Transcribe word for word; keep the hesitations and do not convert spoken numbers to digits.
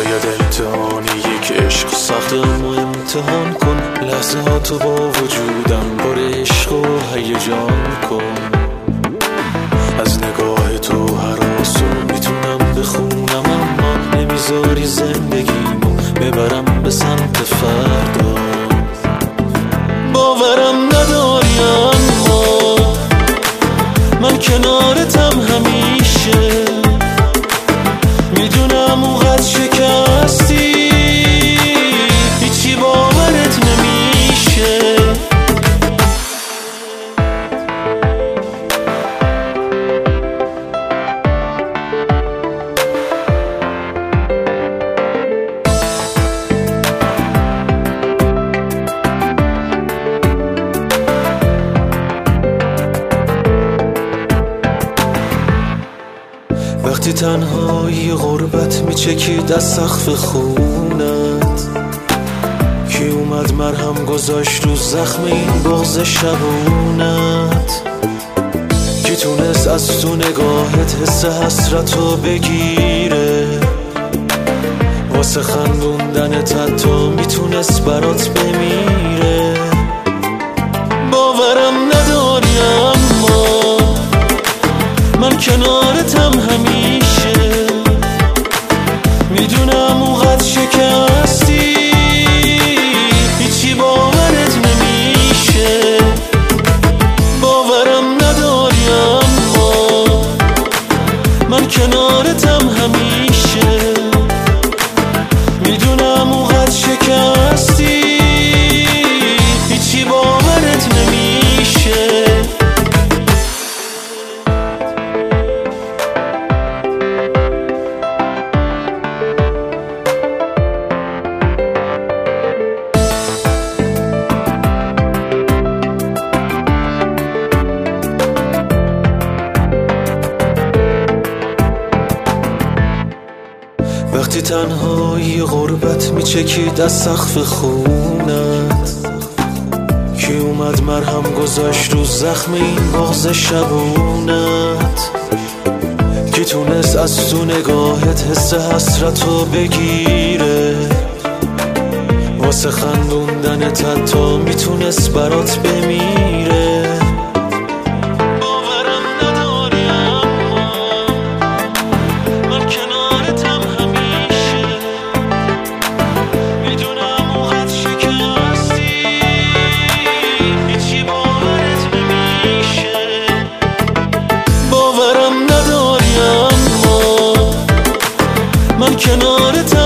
شاید امتحانی یک عشق سخت، اما امتحان کن لحظه ها تو با وجودم، بار عشق و هیجان کن. از نگاه تو هراسو میتونم بخونم، اما نمیذاری زندگیمو ببرم به سمت فردا. باورم نداری اما من کنارتم همیشه، میدونم اونقدر شکستی هیچی باورت نمیشه. وقتی تنهایی غربت میچکید از سقف خونت، کی اومد مرهم گذاشت رو زخم این بغض شبونت؟ کی تونست از تو نگاهت حس حسرتو بگیره؟ واسه خندوندنت حتی میتونست برات بمیره. باورم نداری اما من کنارتم همیشه، میدونم اونقدر شکستی هیچی باورت نمیشه. باورم نداری اما من کنارتم همیشه، میدونم اونقدر شکستی هیچی باورت نمیشه. وقتی تنهایی غربت میچکید از سقف خونت، کی اومد مرهم گذاشت رو زخم این بغض شبونت؟ کی تونست از تو نگاهت حس حسرتو بگیره؟ واسه خندوندنت حتی میتونست برات بمیره. من کنارتم